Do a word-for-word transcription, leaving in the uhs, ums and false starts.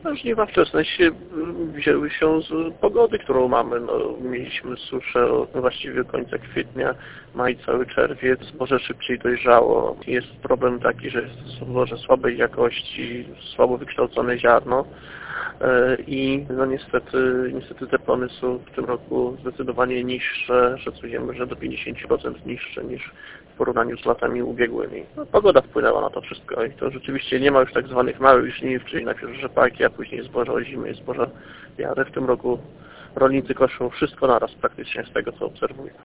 No, żniwa wczesne się wzięły się z pogody, którą mamy. No, mieliśmy suszę od właściwie końca kwietnia, maj, cały czerwiec. Zboże szybciej dojrzało. Jest problem taki, że jest zboże słabej jakości, słabo wykształcone ziarno. I no niestety, niestety te plony są w tym roku zdecydowanie niższe, szacujemy, że do pięćdziesiąt procent niższe niż w porównaniu z latami ubiegłymi. No, pogoda wpłynęła na to wszystko i to rzeczywiście nie ma już tak zwanych małych żniw, czyli najpierw rzepaki, a później zboża ozimy i zboża jare. W tym roku rolnicy koszą wszystko naraz praktycznie z tego, co obserwuję.